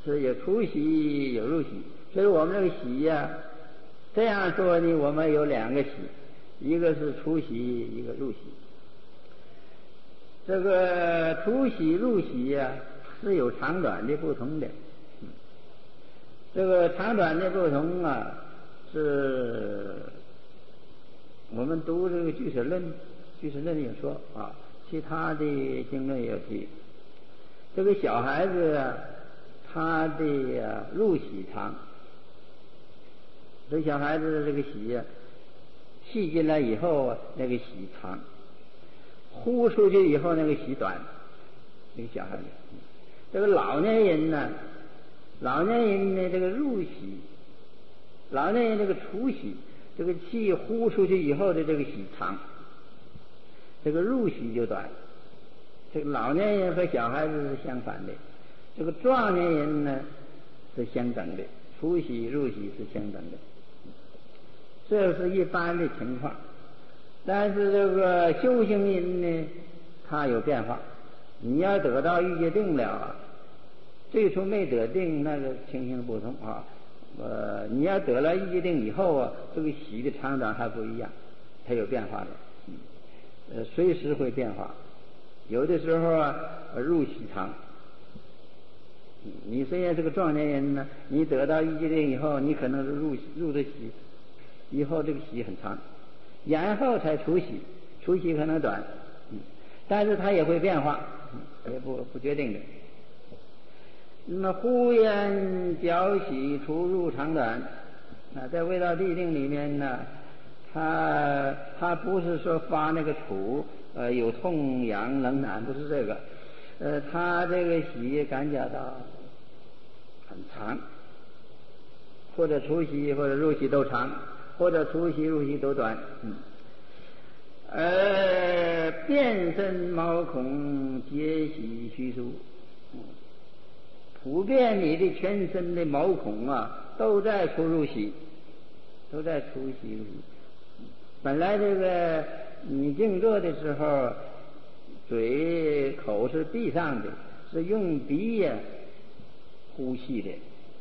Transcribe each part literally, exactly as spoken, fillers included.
是有出息有入息，所以我们这个息呀、啊，这样说呢，我们有两个息，一个是出息，一个入息。这个出息入息呀、啊，是有长短的不同的。嗯、这个长短的不同啊，是我们读这个《俱舍论》，《俱舍论》有说啊，其他的经论也有提。这个小孩子啊，他的、啊、入息长，这小孩子的这个息啊，吸进来以后啊，那个息长。呼出去以后那个息短，这个小孩子。这个老年人呢，老年人呢这个入息，老年人这个出息，这个气呼出去以后的这个息长，这个入息就短。这个老年人和小孩子是相反的，这个壮年人呢是相等的，出息入息是相等的，这是一般的情况。但是这个修行人呢，他有变化。你要得到欲界定了，最初没得定，那个情形不同啊。呃，你要得了欲界定以后啊，这个息的长短还不一样，它有变化的。嗯，呃，随时会变化。有的时候啊，入息长。你虽然是个壮年人呢，你得到欲界定以后，你可能是入入的息，以后这个息很长。然后才出息，出息可能短，嗯，但是它也会变化，嗯，也不不决定的。那么呼烟交息出入长短，啊，在味道地定里面呢，它它不是说发那个土，呃，有痛痒冷暖，不是这个，呃，它这个息感觉到很长，或者出息或者入息都长。或者出息入息都短，嗯，而遍身毛孔皆息虚疏，嗯，普遍你的全身的毛孔啊，都在出入息，都在出息入息。本来这个你静坐的时候，嘴口是闭上的，是用鼻呀呼吸的。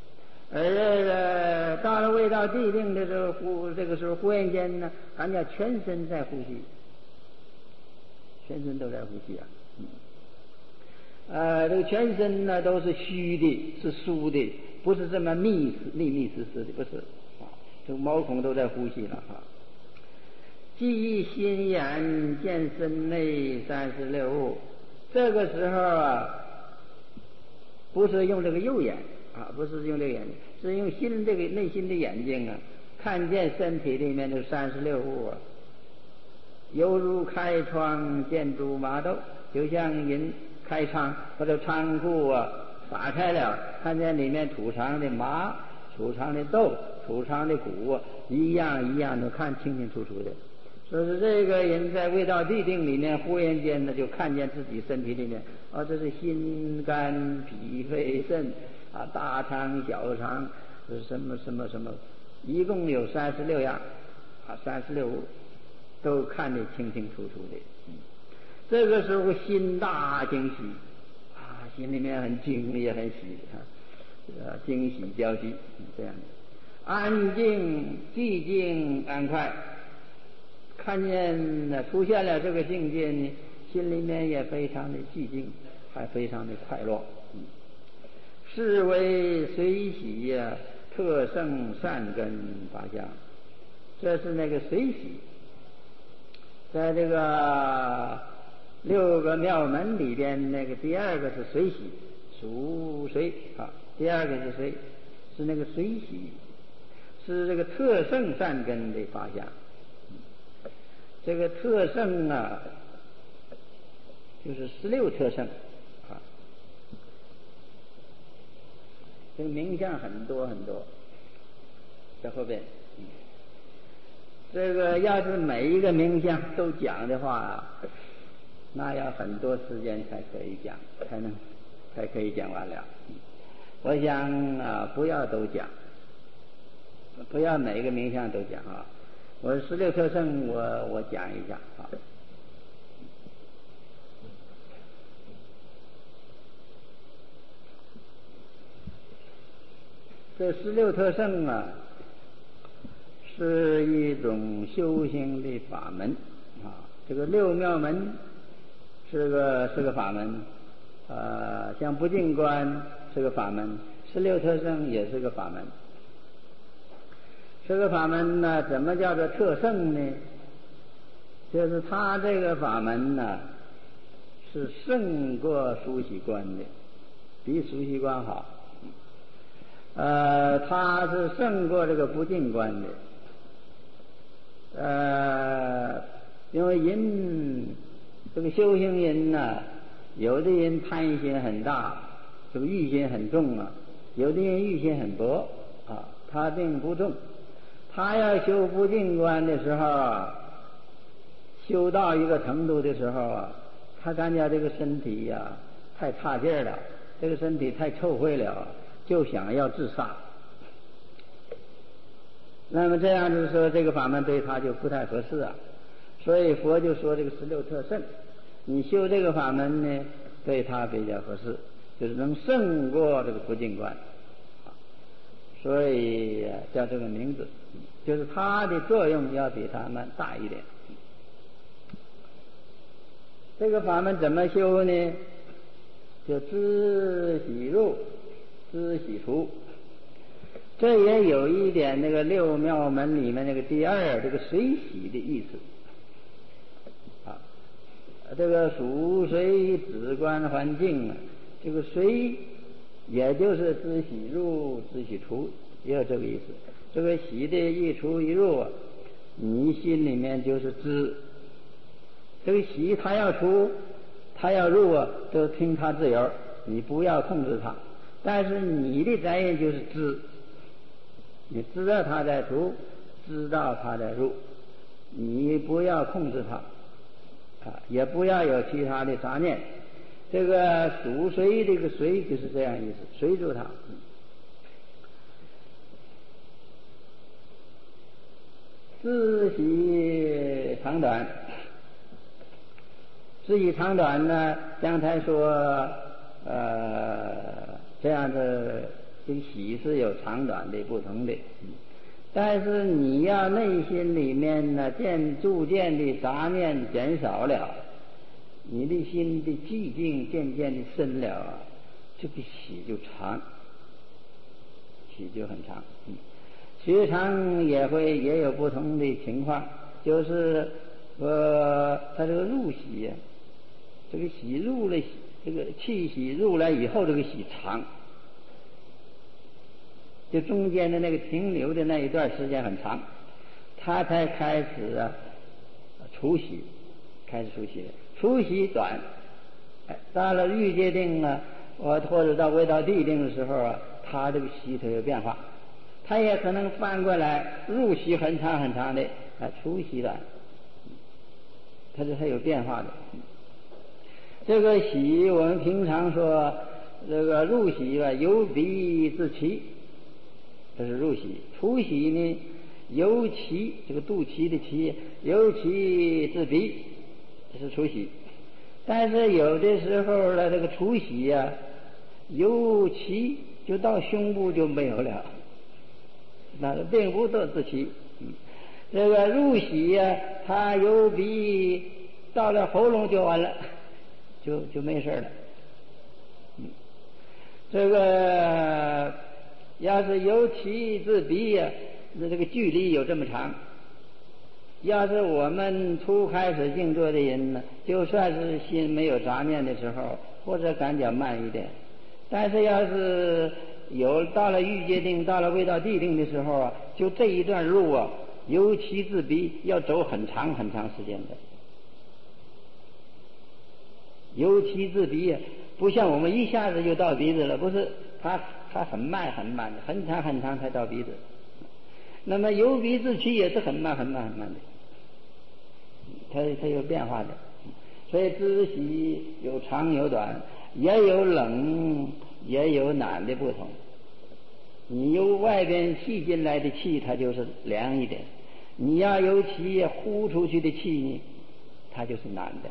而到了味道地定的时候，忽这个时候忽然间呢，感觉全身在呼吸，全身都在呼吸啊。嗯，呃，这个全身呢都是虚的，是疏的，不是这么密密密实实的，不是啊。这个毛孔都在呼吸了哈。记心眼见身内三十六物，这个时候啊，不是用这个右眼。啊，不是用这个眼睛，是用心这个内心的眼睛啊，看见身体里面的三十六物啊，犹如开窗见诸麻豆，就像人开窗或者仓库啊打开了，看见里面储藏的麻、储藏的豆、储藏的谷啊，一样一样的看清清楚楚的。说是这个人在味道地定里面，忽然间呢就看见自己身体里面啊，这是心肝脾肺肾。啊，大肠小肠是什么什么什么，一共有三十六样，啊，三十六物都看得清清楚楚的。嗯，这个时候心大惊喜，啊，心里面很惊也很喜啊，呃，惊喜交集，嗯，这样的，安静寂静安快，看见呢出现了这个境界呢，心里面也非常的寂静，还非常的快乐。嗯，是为随喜呀、啊，特胜善根法相。这是那个随喜，在这个六个妙门里边，那个第二个是随喜，属随啊。第二个是随，是那个随喜，是这个特胜善根的法相。这个特胜啊，就是十六特胜。这个名相很多很多，在后边。嗯，这个要是每一个名相都讲的话，那要很多时间才可以讲，才能才可以讲完了。嗯，我想啊，不要都讲，不要每一个名相都讲啊。我十六特胜，我我讲一下啊。 这十六特胜啊，是一种修行的法门啊。这个六妙门是个是个法门，呃，像不净观是个法门，十六特胜也是个法门。这个法门呢，怎么叫做特胜呢？就是他这个法门呢，是胜过熟悉观的，比熟悉观好。呃，他是胜过这个不净观的。呃，因为人这个修行人呢，有的人贪心很大，这个欲心很重啊；有的人欲心很薄啊，他并不重。他要修不净观的时候啊，修到一个程度的时候啊，他感觉这个身体呀、啊、太差劲了，这个身体太臭秽了，就想要自杀。那么这样子说，这个法门对他就不太合适啊。所以佛就说这个十六特胜，你修这个法门呢，对他比较合适，就是能胜过这个不净观，所以叫这个名字，就是它的作用要比他们大一点。这个法门怎么修呢？就知喜入，知喜出。这也有一点那个六妙门里面那个第二这个随喜的意思啊。这个属随止观环境啊，这个随也就是知喜入知喜出，也有这个意思。这个喜的一出一入啊，你心里面就是知。这个喜他要出他要入啊，都听他自由，你不要控制他。但是你的责任就是知，你知道他在出，知道他在入，你不要控制他啊，也不要有其他的杂念。这个属随这个随就是这样意思，随住他。知喜长短，知喜长短呢，刚才说呃这样的这个喜是有长短的不同的，但是你要内心里面呢渐逐渐的杂念减少了，你的心的寂静渐渐的深了啊，这个喜就长，喜就很长。嗯，时常也会也有不同的情况，就是呃他这个入喜啊，这个喜入了，这个气喜入来以后，这个喜长，就中间的那个停留的那一段时间很长，他才开始啊除喜，开始除喜了。除喜短，哎，到了欲界定啊，或或者到未到地定的时候啊，他这个喜它有变化，他也可能翻过来入喜很长很长的，啊，除喜短，它是还有变化的。这个喜我们平常说这个入喜吧，由鼻至脐，这是入喜；除喜呢，由脐，这个肚脐的脐，由脐至鼻，这是除喜。但是有的时候呢，这个除喜呀、啊，由脐就到胸部就没有了，那并不到至脐。嗯，这个入喜呀、啊，它由鼻到了喉咙就完了。就就没事了。嗯，这个要是由脐至鼻呀，那这个距离有这么长。要是我们初开始静坐的人呢，就算是心没有杂念的时候，或者感觉慢一点，但是要是有到了欲界定，到了未到地定的时候啊，就这一段路啊，由脐至鼻要走很长很长时间的。由脐至鼻，不像我们一下子就到鼻子了，不是，它它很慢很慢的，很长很长才到鼻子。那么由鼻至脐也是很慢很慢很慢的，它它有变化的。所以知喜有长有短，也有冷也有暖的不同。你由外边吸进来的气，它就是凉一点；你要由脐呼出去的气呢，它就是暖的。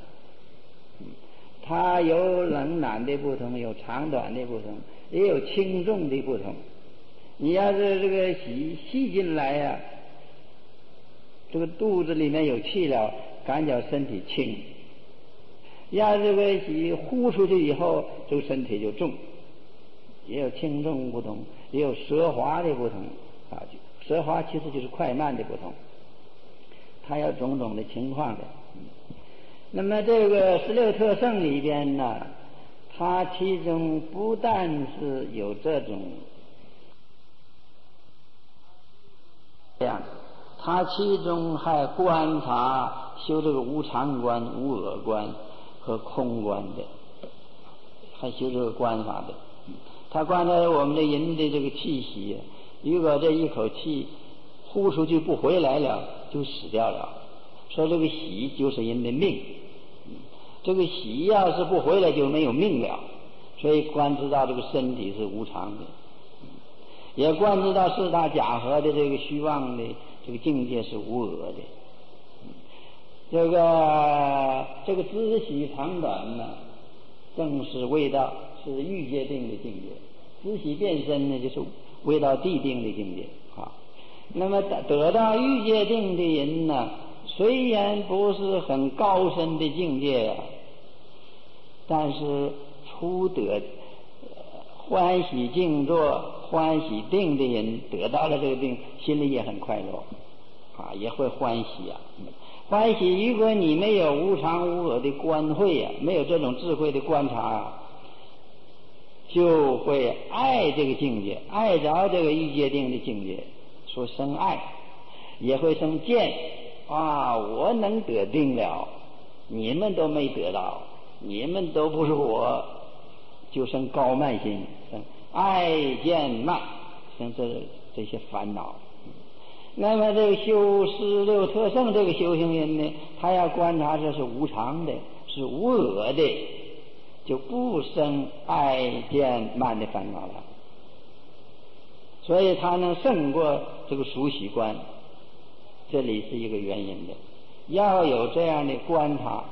它有冷暖的不同，有长短的不同，也有轻重的不同。 你要是这个吸吸进来呀、啊，这个肚子里面有气了，感觉身体轻；要这个吸呼出去以后，这个身体就重，也有轻重不同，也有奢华的不同啊。奢华其实就是快慢的不同，它有种种的情况的。那么这个十六特胜里边呢，它其中不但是有这种这样，它其中还观察修这个无常观、无我观和空观的，还修这个观法的。他观察我们的人的这个气息，如果这一口气呼出去不回来了，就死掉了。说这个喜就是人的命，这个喜要是不回来就没有命了。所以观知到这个身体是无常的，也观知到四大假合的这个虚妄的这个境界是无我的。这个这个知喜长短呢，正是为到是欲界定的境界。知喜变身呢，就是为到地定的境界啊。那么得到欲界定的人呢，虽然不是很高深的境界呀、啊，但是初得欢喜静坐、欢喜定的人，得到了这个定，心里也很快乐啊，也会欢喜啊。欢喜，如果你没有无常无我的观慧啊，没有这种智慧的观察啊，就会爱这个境界，爱着这个欲界定的境界，说生爱，也会生见啊，我能得定了，你们都没得到，你们都不是我，就生高慢心，生爱见慢，生这这些烦恼。那么这个修十六特胜这个修行人呢，他要观察这是无常的，是无我的，就不生爱见慢的烦恼了。所以他能胜过这个熟习观，这里是一个原因的。要有这样的观察，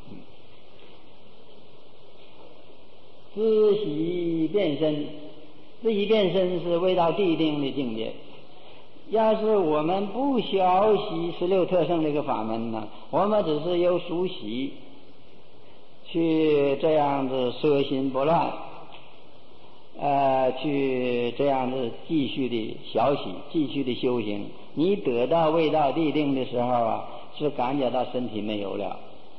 知喜变身，知喜变身是未到地定的境界。要是我们不学习十六特胜这个法门呢，我们只是由熟习去这样子摄心不乱，呃，去这样子继续的小喜，继续的修行。你得到未到地定的时候啊，是感觉到身体没有了，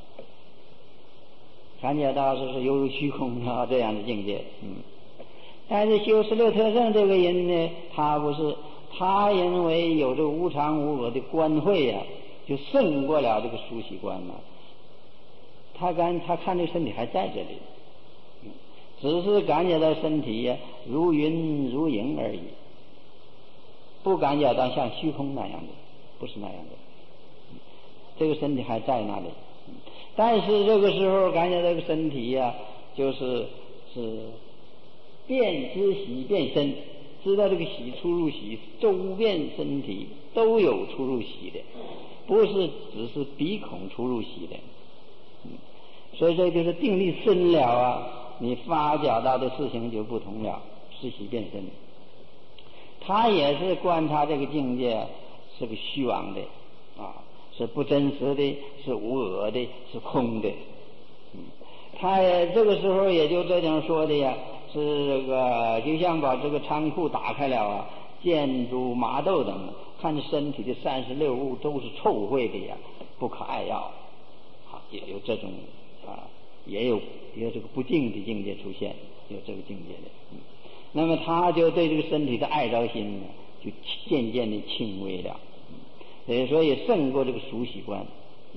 感觉到是是犹如虚空啊这样的境界。嗯，但是修十六特胜这个人呢，他不是。他因为有这个无常无我的观慧呀、啊，就胜过了这个熟习观了。他感他看这个身体还在这里，只是感觉到身体呀、啊、如云如影而已，不感觉到像虚空那样的，不是那样的。这个身体还在那里，但是这个时候感觉这个身体呀、啊，就是是变知喜变身。知道这个喜出入喜，周遍身体都有出入喜的，不是只是鼻孔出入喜的。嗯，所以这就是定力深了啊，你发觉到的事情就不同了，知喜变身。他也是观察这个境界是个虚妄的啊，是不真实的，是无我的，是空的。嗯，他也这个时候也就这样说的呀。是这个，就像把这个仓库打开了啊，见诸麻豆等，看身体的三十六物都是臭秽的呀，不可爱要，啊，也有这种啊，也有也有这个不净的境界出现，有这个境界的。嗯，那么他就对这个身体的爱着心呢，就渐渐的轻微了。嗯，所以说也胜过这个熟习观。嗯，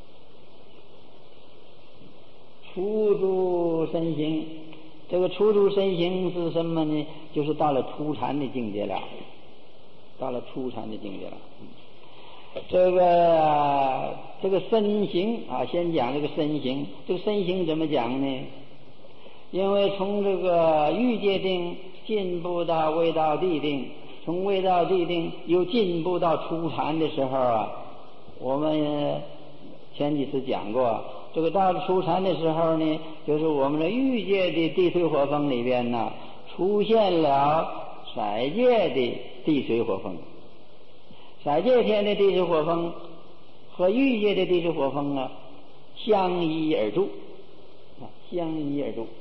初住身形。这个初住身形是什么呢？就是到了初禅的境界了，到了初禅的境界了。嗯，这个这个身形啊，先讲这个身形。这个身形怎么讲呢？因为从这个欲界定进步到未到地定，从未到地定又进步到初禅的时候啊，我们前几次讲过。这个到了初禅的时候呢，就是我们的欲界的地水火风里边呢，出现了色界的地水火风。色界天的地水火风和欲界的地水火风啊，相依而住，啊，相依而住。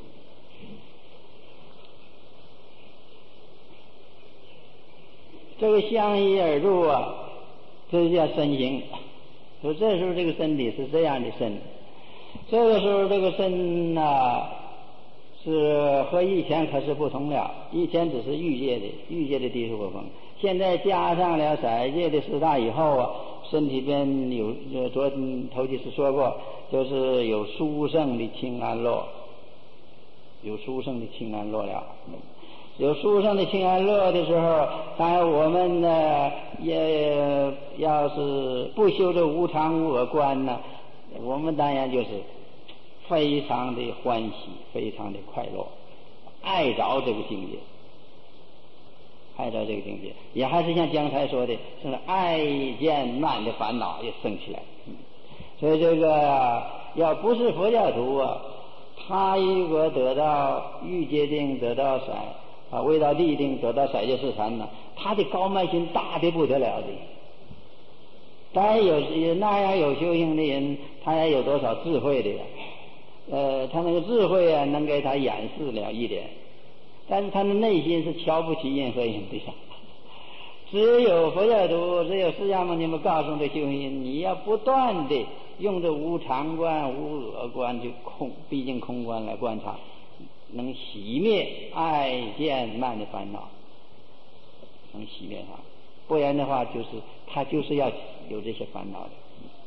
这个相依而住啊，这叫身形。所以这时候这个身体是这样的身，这个时候这个身呐、啊，是和以前可是不同了。以前只是欲界的欲界的地水火风，现在加上了色界的四大以后啊，身体边有昨头几次说过，就是有殊胜的清安乐，有殊胜的清安乐了。有殊胜的清安乐的时候，当然我们呢也要是不修这无常无我观呢，我们当然就是非常的欢喜，非常的快乐，爱着这个境界，爱着这个境界，也还是像刚才说的，是爱见慢的烦恼也生起来。所以这个要不是佛教徒啊，他如果得到欲界定，得到色啊未到地定，得到色界四禅呢，他的高慢心大的不得了的。当然有那样有修行的人，他也有多少智慧的呀？呃，他那个智慧啊，能给他掩饰了一点，但是他的内心是瞧不起任何人的呀。只有佛教徒，只有释迦牟尼们告诉的修行，你要不断的用这无常观、无我观，就空毕竟空观来观察，能熄灭爱见慢的烦恼，能熄灭它。不然的话，就是他就是要有这些烦恼的。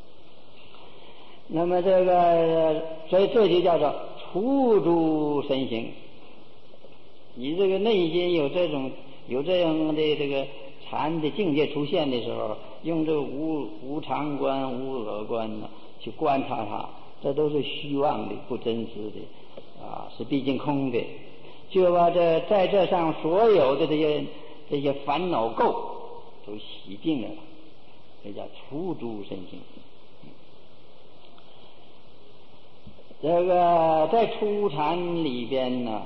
那么这个，所以这就叫做除诸身形。你这个内心有这种有这样的这个禅的境界出现的时候，用这个无无常观、无我观呢去观察它，这都是虚妄的、不真实的啊，是毕竟空的。就把这在这上所有的这些这些烦恼垢都洗净了，这叫除诸身形。这个在初禅里边呢，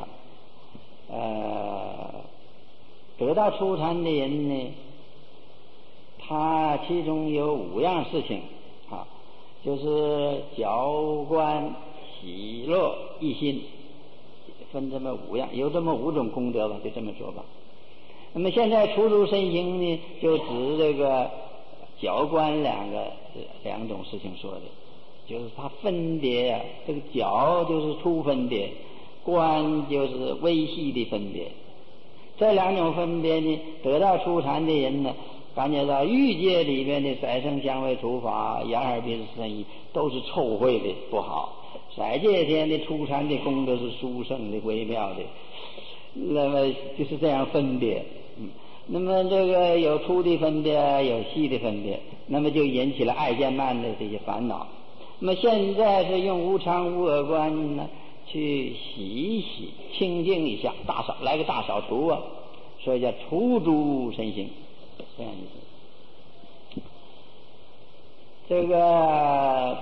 呃，得到初禅的人呢，他其中有五样事情啊，就是觉观喜乐一心，分这么五样，有这么五种功德吧，就这么说吧。那么现在除诸身形呢，就指这个觉观两个两种事情说的。就是它分别啊，这个觉就是初分别，观就是微细的分别。这两种分别呢，得到初禅的人呢，感觉到欲界里面的色声香味触法、眼耳鼻舌身意都是臭秽的，不好。色界天的初禅的功德是殊胜的、微妙的，那么就是这样分别。嗯，那么这个有粗的分别，有细的分别，那么就引起了爱见慢的这些烦恼。那么现在是用无常无我观呢，去洗一洗、清净一下，大扫来个大扫除啊，所以叫除诸身形，这样意思。这个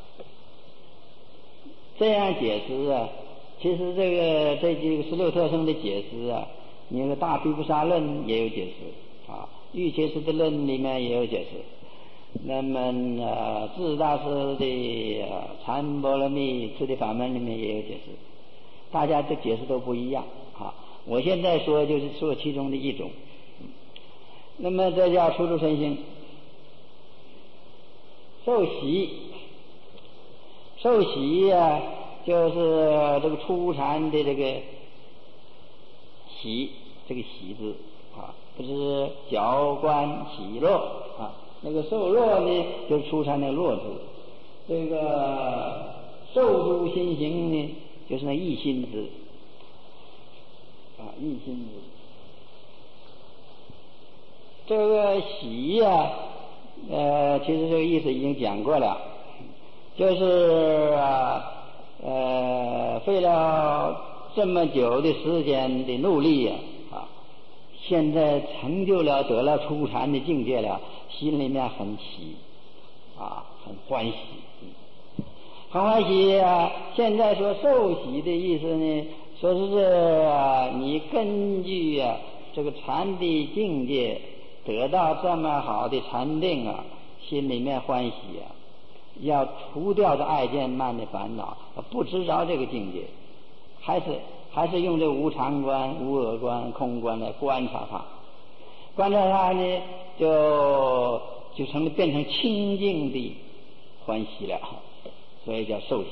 这样解释啊，其实这个这几个十六特生的解释啊，你那个大毗婆沙论也有解释啊，玉切师的论里面也有解释。那么呃，智大师的禅波罗蜜次第法门里面也有解释，大家的解释都不一样啊。我现在说就是说其中的一种。那么这叫除诸身形。受洗，受洗呀、啊，就是这个初禅的这个喜，这个喜字啊，不是觉观喜乐啊。那个受乐呢，就是初禅那个乐字。这个受诸心行呢，就是那一心字啊，一心字。这个喜呀、啊，呃，其实这个意思已经讲过了，就是啊，呃，费了这么久的时间的努力呀、啊，啊，现在成就了，得了初禅的境界了。心里面很喜啊，很欢喜，很欢喜啊！现在说受喜的意思呢，说是、啊、你根据啊这个禅的境界得到这么好的禅定啊，心里面欢喜啊，要除掉这爱见慢的烦恼，不知着这个境界，还是还是用这无常观、无我观、空观来观察它，观察它呢，就就成了变成清净的欢喜了，所以叫受喜。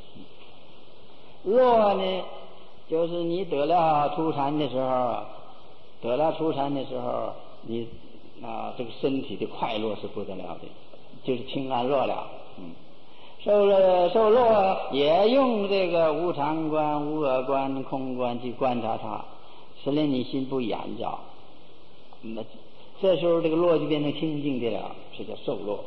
乐呢，就是你得了初禅的时候，得了初禅的时候，你啊这个身体的快乐是不得了的，就是清安乐了。嗯，受了受乐也用这个无常观、无我观、空观去观察它，使令你心不眼着。那这时候这个乐就变成清净的了，这叫受乐。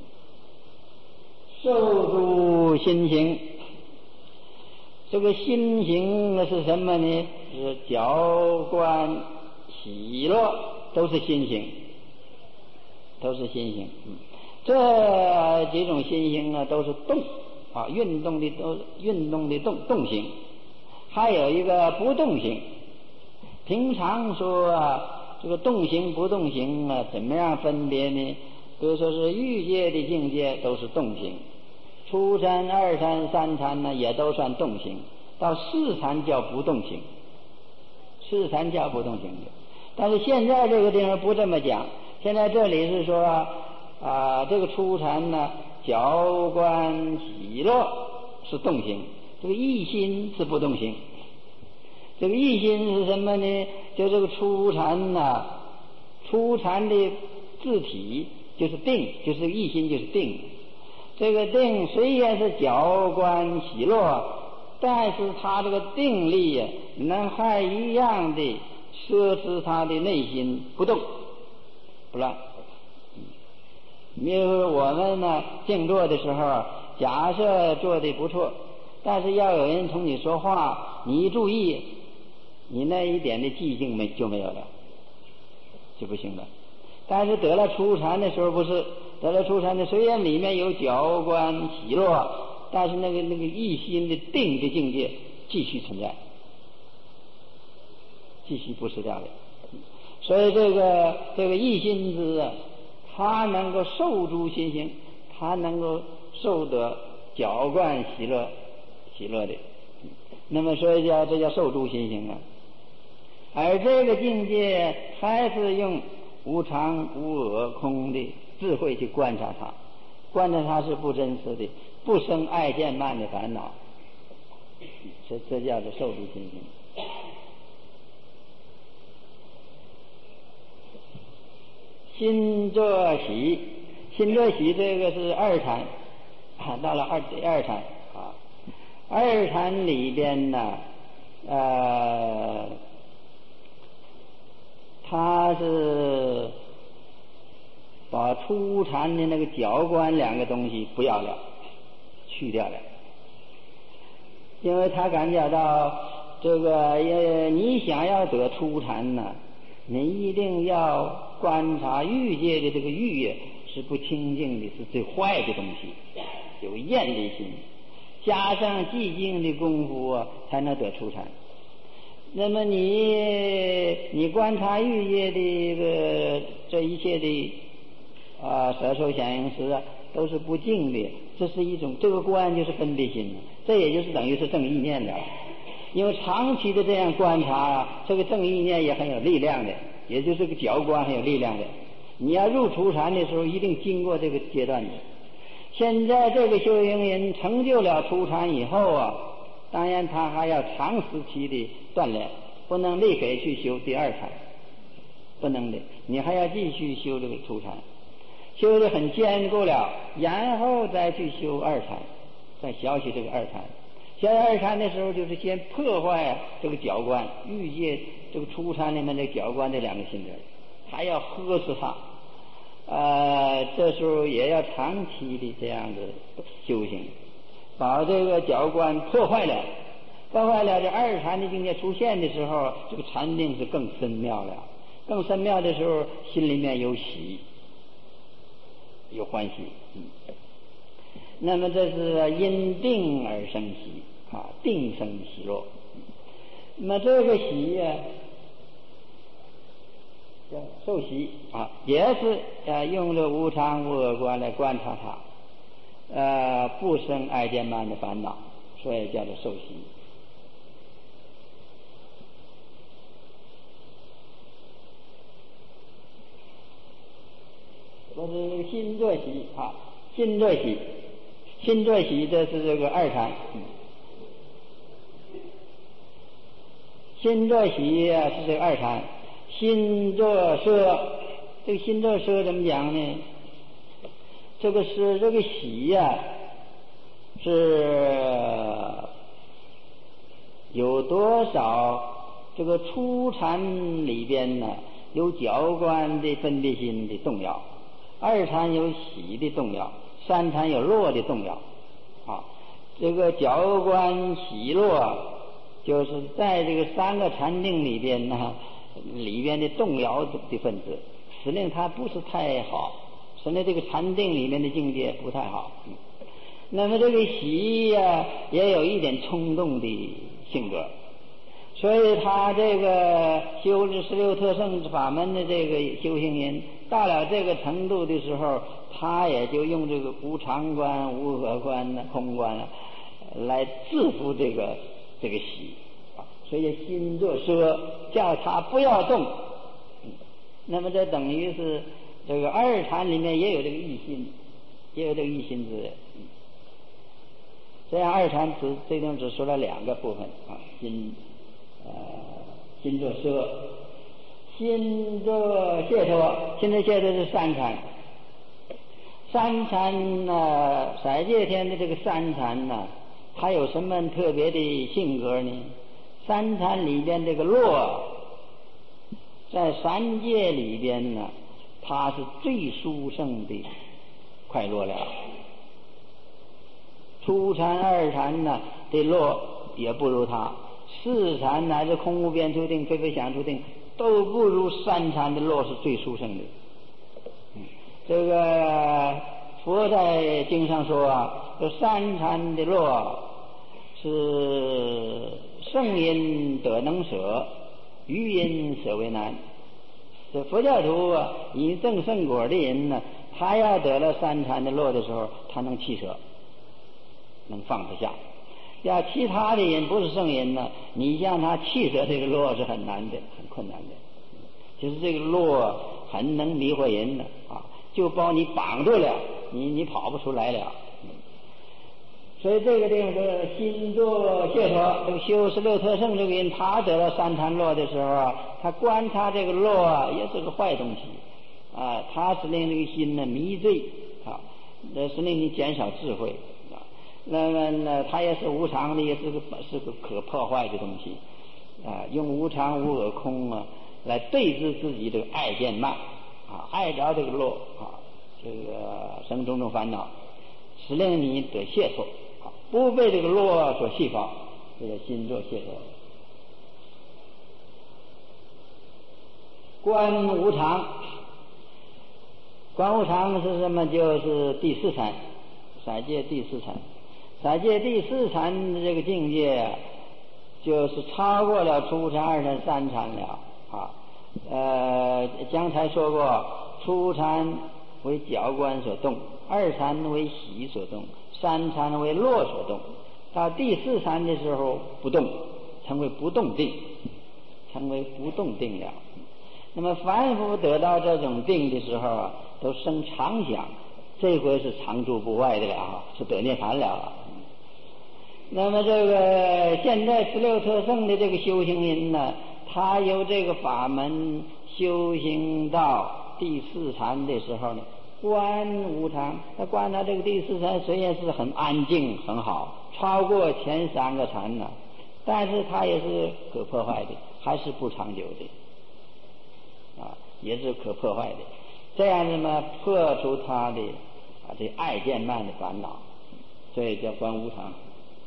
受诸心行，这个心行是什么呢？是觉观喜乐，都是心行，都是心行。嗯，这几种心行呢，都是动啊，运动的都运动的动动行，还有一个不动行。平常说啊，这个动行不动行啊，怎么样分别呢？比如说是欲界的境界都是动行，初禅、二禅、三禅呢也都算动行，到四禅叫不动行，四禅叫不动行的。但是现在这个地方不这么讲，现在这里是说啊，这个初禅呢，觉观喜乐是动行，这个一心是不动行。这个一心是什么呢？就这个初禅呢，初禅的字体就是定，就是一心就是定。这个定虽然是觉观喜乐，但是他这个定力呀，能还一样的摄持他的内心不动不乱。比如我们呢静坐的时候，假设做的不错，但是要有人同你说话，你一注意，你那一点的寂静没就没有了，就不行了。但是得了初禅的时候不是，得了初禅的虽然里面有觉观喜乐，但是那个那个一心的定的境界继续存在，继续不失掉的。所以这个这个一心之啊，他能够受诸心行，他能够受得觉观喜乐喜乐的，那么所以叫这叫受诸心行啊。而这个境界还是用无常无我空的智慧去观察它，观察它是不真实的，不生爱见慢的烦恼，这这叫做受诸心行。心作喜，心作喜这个是二禅，到了二第二禅啊，二禅里边呢，呃，他是把初禅的那个觉观两个东西不要了，去掉了，因为他感觉到这个呃，你想要得初禅呢，你一定要观察欲界的这个欲是不清净的，是最坏的东西，有厌离心，加上寂静的功夫啊，才能得初禅。那么你你观察欲界的这个这一切的啊色受想行识啊，都是不净的，这是一种这个观就是分别心，这也就是等于是正意念了。因为长期的这样观察啊，这个正意念也很有力量的，也就是这个觉观很有力量的。你要入初禅的时候，一定经过这个阶段的。现在这个修行人成就了初禅以后啊，当然他还要长时期的锻炼，不能立刻去修第二禅，不能的，你还要继续修这个初禅，修得很坚固了，然后再去修二禅，再学习这个二禅。学二禅的时候，就是先破坏这个觉观，欲界这个初禅里面的觉观这两个心人，还要呵斥它。呃，这时候也要长期的这样的修行，把这个觉观破坏了，破坏了，这二禅的境界出现的时候，这个禅定是更深妙了。更深妙的时候，心里面有喜，有欢喜。嗯，那么这是因定而生喜啊，定生喜乐。那么这个喜呀、啊， 叫受习啊，也是呃用这无常无我观来观察它，呃不生爱见慢的烦恼，所以叫做受习。说是心作喜啊，心作喜，心作喜，这是这个二禅。嗯、心作喜啊是这个二禅，心作奢，这个心作奢怎么讲呢？这个是这个喜呀、啊，是有多少这个初禅里边呢有觉观的分别心的动摇。二禅有喜的动摇，三禅有落的动摇，啊，这个觉观喜落，就是在这个三个禅定里边呢，里边的动摇的分子，实际上它不是太好，实际上这个禅定里面的境界不太好。嗯、那么这个喜呀、啊，也有一点冲动的性格，所以他这个修这十六特胜法门的这个修行人。到了这个程度的时候，他也就用这个无常观、无我观呢、空观啊，来制服这个这个喜啊，所以心作奢，叫他不要动。嗯、那么这等于是这个二禅里面也有这个一心，也有这个一心之人。嗯、这样二禅只这地方只说了两个部分啊，心呃心作奢。心作解脱，心作解脱是三禅。三禅呢、呃，色界天的这个三禅呢，它有什么特别的性格呢？三禅里边这个落，在三界里边呢，它是最殊胜的快乐了。初禅、二禅呢的落也不如它，四禅乃至空无边处定、非非想处定。都不如三禅的落是最殊胜的。嗯、这个佛在经上说啊，这三禅的落是圣因得能舍，余因舍为难。这佛教徒啊，以证圣果的人呢，他要得了三禅的落的时候，他能弃舍，能放得下。要其他的人不是圣人呢，你像他弃舍这个落是很难的，很困难的。就是这个落很能迷惑人的啊，就把你绑住了，你你跑不出来了。嗯、所以这个地方说心作解脱，这个修十六特胜这个人，他得了三禅落的时候啊，他观察这个落啊，也是个坏东西啊，他是令这个心呢迷醉啊，那是令你减少智慧。那么呢，它也是无常的，也是个是个可破坏的东西啊！用无常、无我、空啊，来对治自己这个爱见慢啊，爱着这个落啊，这个生种种烦恼，使令你得解脱啊，不被这个落所系缚，这个心作解脱。观无常，观无常是什么？就是第四禅，色界第四禅。色界第四禅的这个境界，就是超过了初禅、二禅、三禅了啊。呃，刚才说过，初禅为觉观所动，二禅为喜所动，三禅为乐所动。到第四禅的时候不动，成为不动定，成为不动定了。那么凡夫得到这种定的时候啊，都生常想，这回是常住不坏的了啊，是得涅槃了。那么这个现在十六特胜的这个修行人呢，他由这个法门修行到第四禅的时候呢，观无常，他观察这个第四禅虽然是很安静很好，超过前三个禅呢，但是它也是可破坏的，还是不长久的啊，也是可破坏的。这样子嘛，破除他的啊这爱见慢的烦恼，所以叫观无常。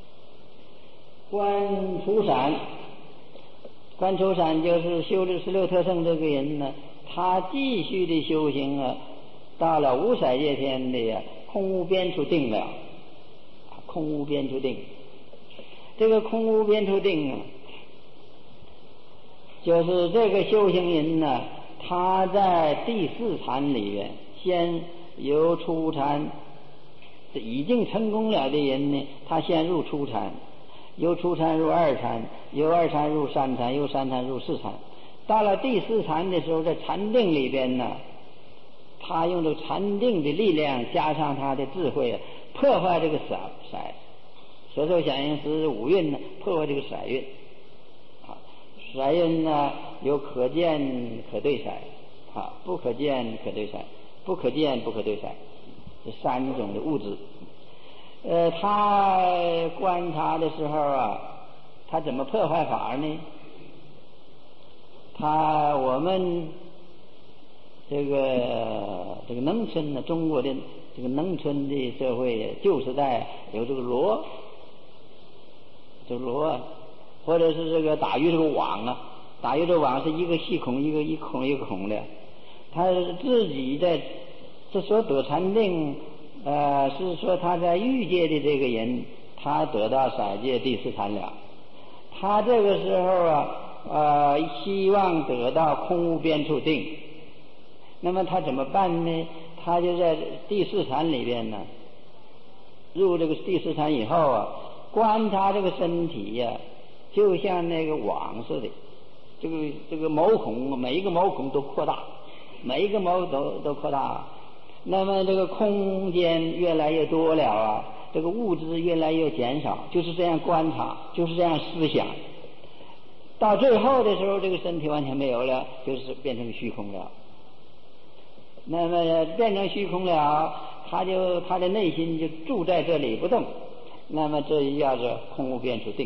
观除闪，观除闪就是修这十六特胜这个人呢，他继续的修行啊，到了无色界天的呀，空无边处定了，空无边处定。这个空无边处定啊，就是这个修行人呢， 他在第四禅里边，先由初禅，已经成功了的人呢，他先入初禅，由初禅入二禅，由二禅入三禅，由三禅入四禅。到了第四禅的时候，在禅定里边呢，他用这禅定的力量加上他的智慧，破坏这个色色色受想行识五蕴呢，破坏这个色蕴。啊，色蕴呢有可见可对色，啊，不可见可对色，不可见不可对色，这三种的物质。呃，他观察的时候啊，他怎么破坏法呢？他我们这个这个农村呢，中国的这个农村的社会旧时代有这个螺，这个螺，或者是这个打鱼这个网啊，打鱼这个网是一个细孔一个一个孔一个孔的，他自己在这所得禅定，呃，是说他在欲界的这个人，他得到色界第四禅了，他这个时候啊。呃，希望得到空无边处定，那么他怎么办呢？他就在第四禅里边呢，入这个第四禅以后啊，观察这个身体呀、啊，就像那个网似的，这个这个毛孔，每一个毛孔都扩大，每一个毛都都扩大，那么这个空间越来越多了啊，这个物质越来越减少，就是这样观察，就是这样思想。到最后的时候，这个身体完全没有了，就是变成虚空了。那么变成虚空了，他就他的内心就住在这里不动。那么这就叫做空无边处定。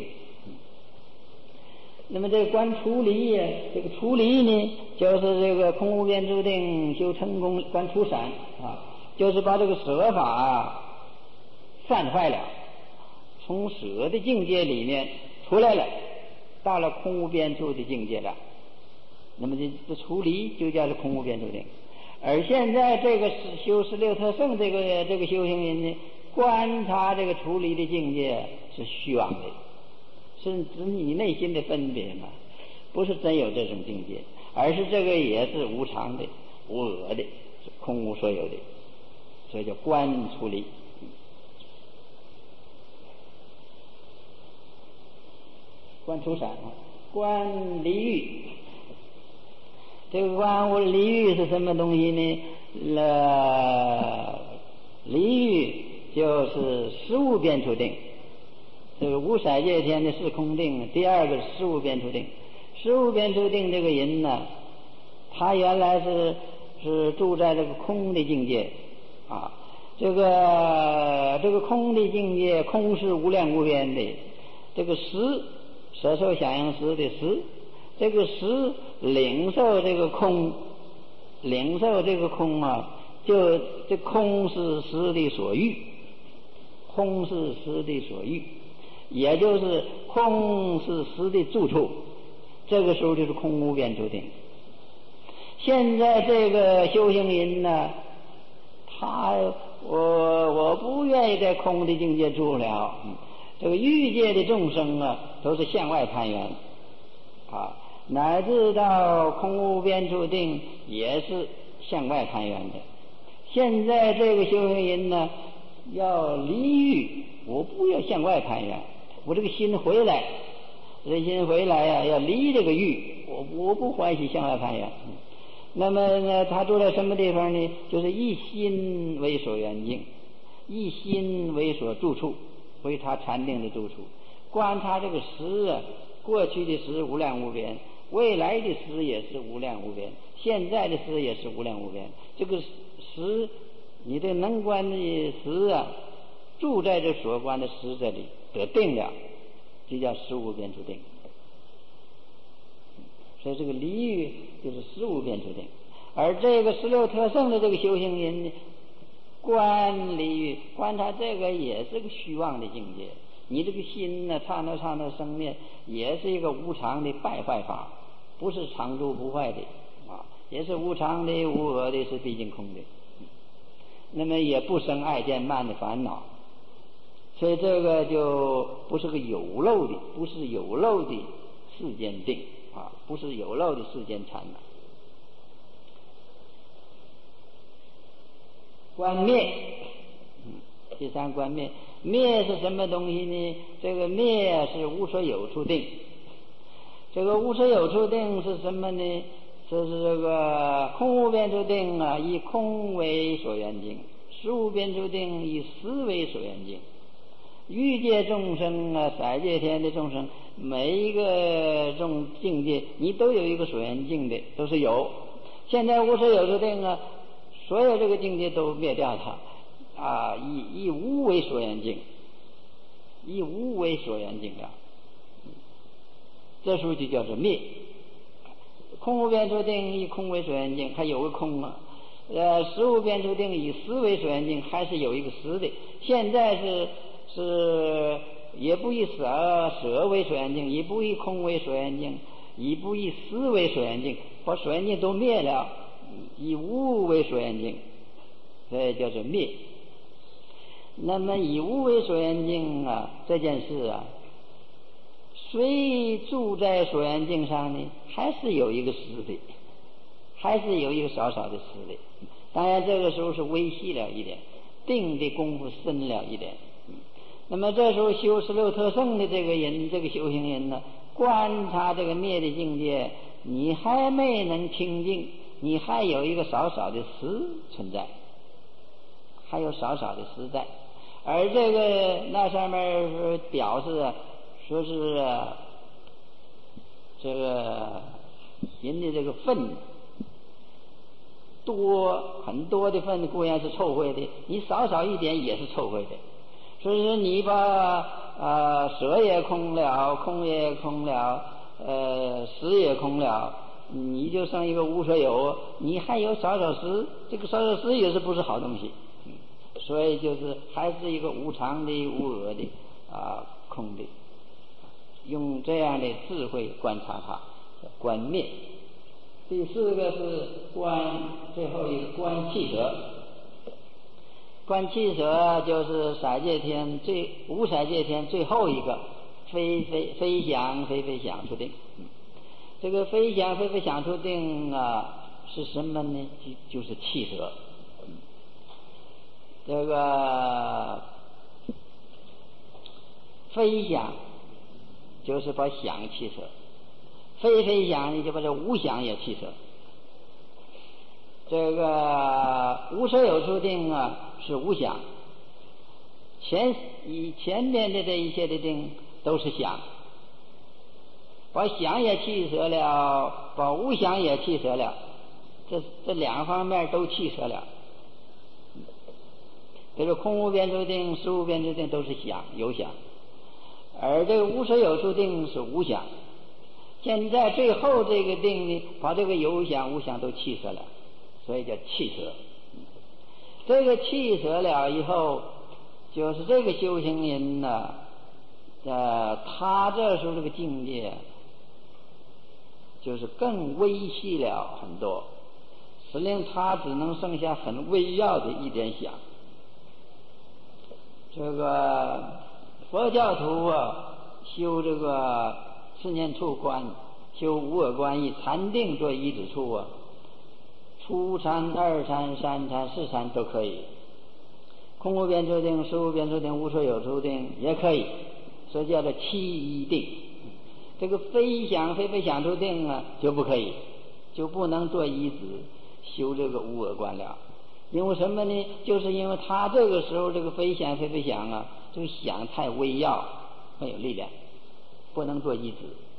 那么这个观出离呀，这个出离呢，就是这个空无边处定修成功观出散啊，就是把这个舍法啊散坏了，从舍的境界里面出来了。到了空无边处的境界了，那么这这出离就叫做空无边处定。而现在这个修十六特胜这个这个修行人呢，观察这个出离的境界是虚妄的，是指你内心的分别嘛，不是真有这种境界，而是这个也是无常的、无我的，是空无所有的，所以叫观出离。观出散，观离欲。这个观无离欲是什么东西呢？呃，离欲就是十无边处定。这个无色界天的是空定，第二个十无边处定。十无边处定这个人呢，他原来是是住在这个空的境界啊。这个这个空的境界，空是无量无边的。这个识。舍受想行识的识，这个识领受这个空，领受这个空啊，就这空是识的所欲，空是识的所欲，也就是空是识的住处，这个时候就是空无边处定。现在这个修行人呢，他我我不愿意在空的境界住了，嗯，这个欲界的众生啊，都是向外攀缘，啊，乃至到空无边处定也是向外攀缘的。现在这个修行人呢，要离欲，我不要向外攀缘，我这个心回来，我这心回来呀、啊，要离这个欲，我我不欢喜向外攀缘。嗯，那么呢，他住在什么地方呢？就是一心为所缘境，一心为所住处，为他禅定的住处。观察这个识啊，过去的识无量无边，未来的识也是无量无边，现在的识也是无量无边。这个识，你这能观的识啊，住在这所观的识这里得定了，就叫十无边处定。所以这个离欲就是十无边处定，而这个十六特胜的这个修行人呢，观离欲，观察这个也是个虚妄的境界。你这个心呢，刹那刹那生灭，也是一个无常的败坏法，不是常住不坏的啊，也是无常的、无我的，是毕竟空的。那么也不生爱见慢的烦恼，所以这个就不是个有漏的，不是有漏的世间定啊，不是有漏的世间禅了。 观灭。嗯，第三观灭，灭是什么东西呢？这个灭是无所有处定。这个无所有处定是什么呢？这是这个空无边处定啊，以空为所缘境；实无边处定以实为所缘境。欲界众生啊，色界天的众生，每一个众境界，你都有一个所缘境的，都是有。现在无所有处定啊，所有这个境界都灭掉它啊，以以无为所缘境，以无为所缘境了。这时候就叫做灭。空无边处定以空为所缘境，还有个空啊。呃，实无边处定以实为所缘境，还是有一个实的。现在是是也不以色色为所缘境，也不以空为所缘境，也不以实为所缘境，把所缘境都灭了，以无为所缘境，所以叫做灭。那么以无为所缘境啊，这件事啊，虽住在所缘境上呢，还是有一个实的，还是有一个少少的实的。当然这个时候是微细了一点，定的功夫深了一点。那么这时候修十六特胜的这个人，这个修行人呢，观察这个灭的境界，你还没能清净，你还有一个少少的实存在，还有少少的实在。而这个那上面表示啊，说是啊，这个人的这个分多很多的分固然是臭秽的，你少少一点也是臭秽的。所以说你把呃舍也空了，空也空了，呃实也空了，你就剩一个无所有，你还有少少实，这个少少实也是不是好东西。嗯，所以就是还是一个无常的、无我的啊、呃、空的。用这样的智慧观察它，观灭。第四个是观，最后一个观气舍。观气舍就是色界天最无色界天最后一个非非非想非非想处定。嗯，这个非想非非想处定啊是什么呢？就就是气舍。嗯，这个非想就是把想气舍，非非想你就把这无想也气舍。这个无所有处定啊是无想，前以前面的这一切的定都是想，把想也气舍了，把无想也气舍了，这这两方面都气舍了。比如空无边处定、实无边处定都是想，有想，而这个无所有处定是无想。现在最后这个定呢，把这个有想无想都气舍了，所以叫气舍。这个气舍了以后，就是这个修行人呢，呃，他这时候这个境界就是更微细了很多，实际上他只能剩下很微要的一点想。这个佛教徒啊，修这个四念处观，修无我观以禅定做依止处啊，初禅、二禅、三禅、四禅都可以，空无边处定、实无边处定、无所有处定也可以，所以叫做七依定。这个非想非非想处定啊就不可以，就不能做依止修这个无我观了。因为什么呢？就是因为他这个时候这个非想非非想啊，这个想太微要，没有力量，不能做依止。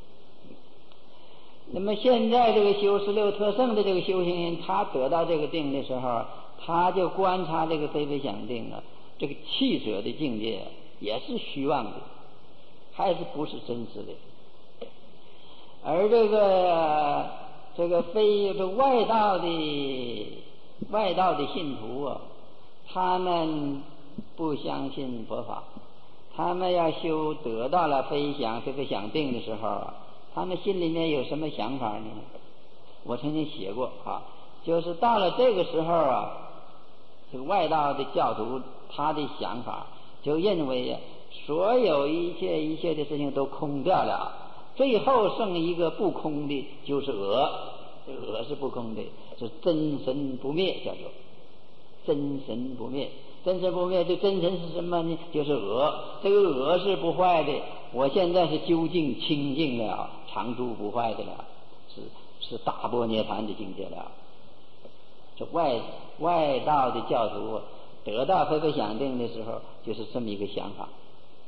那么现在这个修十六特胜的这个修行人，他得到这个定的时候，他就观察这个非非想定啊，这个气舍的境界也是虚妄的，还是不是真实的。而这个这个非这外道的外道的信徒啊，他们不相信佛法，他们要修得到了非想非非想定的时候啊，他们心里面有什么想法呢？我曾经写过啊，就是到了这个时候啊，这个外道的教徒他的想法就认为啊，所有一切一切的事情都空掉了，最后剩一个不空的，就是我。这个我是不空的，是真神不灭，叫做真神不灭。真神不灭，这真神是什么呢？就是我，这个我是不坏的，我现在是究竟清净了，常住不坏的了，是是大般涅槃的境界了。这外外道的教徒得到非非想定的时候，就是这么一个想法，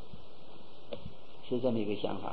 是这么一个想法。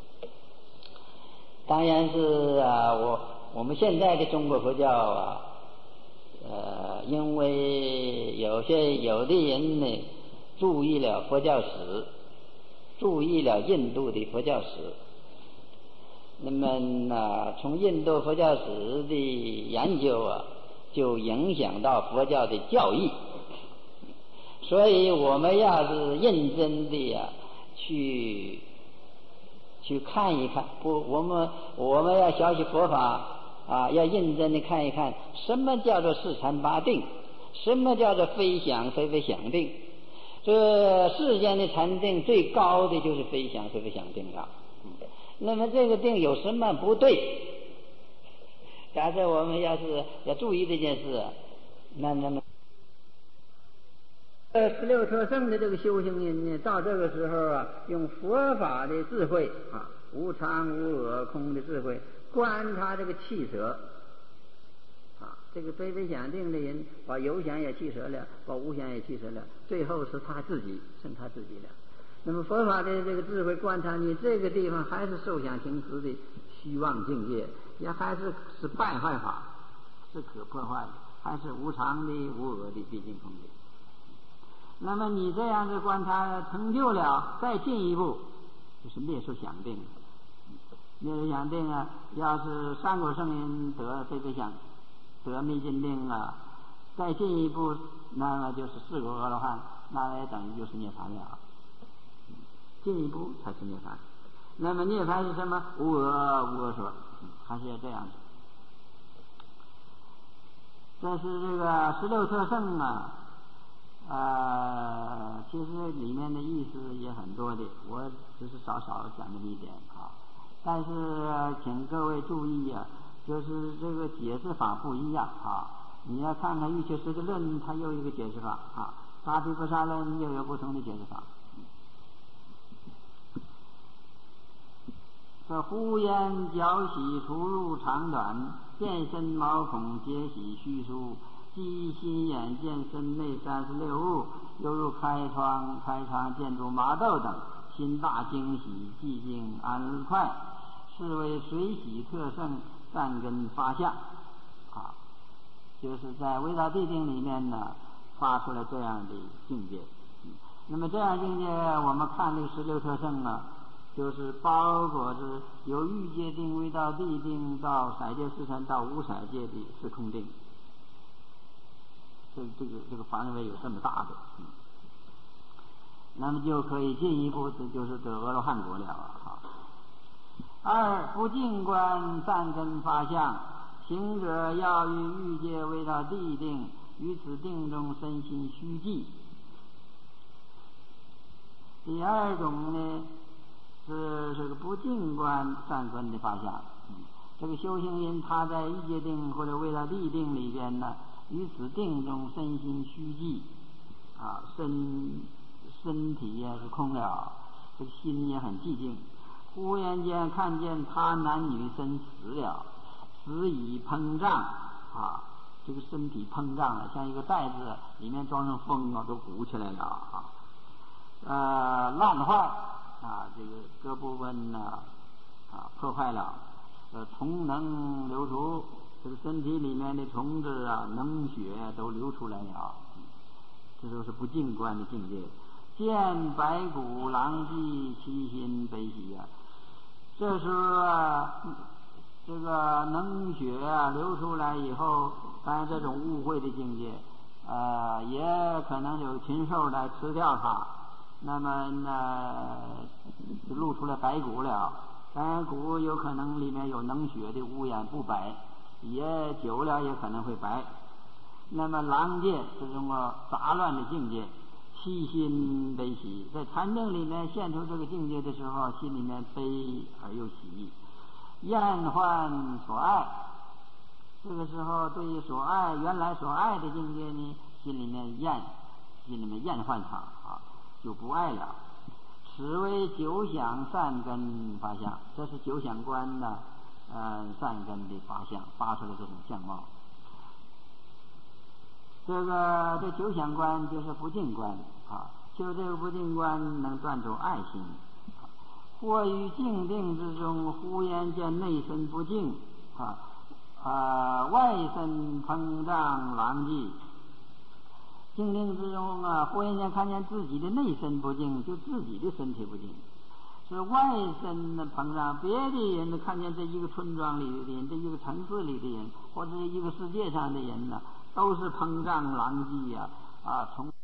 当然是啊，我我们现在的中国佛教啊。呃，因为有些有的人呢，注意了佛教史，注意了印度的佛教史，那么呢，从印度佛教史的研究啊，就影响到佛教的教义。所以我们要是认真的呀、啊，去去看一看，不，我们我们要学习佛法。啊，要认真的看一看，什么叫做四禅八定，什么叫做非想非非想定。这世间的禅定最高的就是非想非非想定了。嗯，那么这个定有什么不对？假设我们要是要注意这件事，那那么呃十六车圣的这个修行人呢，到这个时候啊，用佛法的智慧啊，无常无我空的智慧。观察这个气舍啊，这个非非想定的人，把有想也气舍了，把无想也气舍了，最后是他自己，剩他自己了。那么佛法的这个智慧观察，你这个地方还是受想行识的虚妄境界，也还是是败坏法，是可破坏的，还是无常的、无我的、毕竟空的。那么你这样的观察成就了，再进一步就是灭受想定。灭受想定啊，要是三果圣人得非非想得灭尽定啊，再进一步，那么就是四果阿罗汉，那也等于就是涅槃了。进一步才是涅槃。那么涅槃是什么？无我无我所，还是要这样子。这是这个十六车圣啊，呃，其实里面的意思也很多的，我只是少少讲这么一点啊。但是请各位注意啊，就是这个解释法不一样啊。你要看看《瑜伽师地论》，它又有一个解释法啊；《沙毗婆沙论》又有不同的解释法。这呼烟脚喜出入长短，见身毛孔皆喜虚疏，即心眼见身内三十六物，犹如开窗开窗见诸麻豆等，心大惊喜，寂静安快，是为随喜特胜，善根发相啊，就是在微道地定里面呢发出了这样的境界。嗯、那么这样境界，我们看这个十六特胜啊，就是包括着由欲界定、微道地定到色界四禅到无色界的是空定，这这个这个范围有这么大的。嗯那么就可以进一步的就是得阿罗汉果了啊。二不净观善根发相，行者要于欲界为到地定，于此定中身心虚寂。第二种呢是这个不净观善根的发相，嗯、这个修行人他在欲界定或者为到地定里边呢，于此定中身心虚寂啊，身身体也是空了，这个心也很寂静。忽然间看见他男女身死了，死已膨胀啊，这个身体膨胀了，像一个袋子里面装上风啊，都鼓起来了啊。呃，烂坏啊，这个各部分呢啊破坏了，呃，虫能流出，这个身体里面的虫子啊、脓血都流出来了，这都是不净观的境界。见白骨狼藉，其心悲喜啊！这时候啊，这个脓血啊流出来以后，当然这种误会的境界，呃，也可能有禽兽来吃掉它，那么呢，就露出了白骨了。当然骨有可能里面有脓血的污染不白，也久了也可能会白。那么狼界这种啊杂乱的境界。其心悲喜，在禅定里面现出这个境界的时候，心里面悲而又喜，厌患所爱。这个时候对于所爱原来所爱的境界呢， 心里面厌，心里面厌患它啊，就不爱了。此为九想善根发相，这是九想观的呃善根的发相，发出的这种相貌。这个这九想观就是不净观啊，就这个不净观能断除爱心。或于静定之中，忽然见内身不净啊啊，外身膨胀狼藉。静定之中啊，忽然间看见自己的内身不净，就自己的身体不净。是外身的膨胀，别的人都看见这一个村庄里的人，这一个城市里的人，或者一个世界上的人呢、啊，都是膨胀狼藉呀啊，从。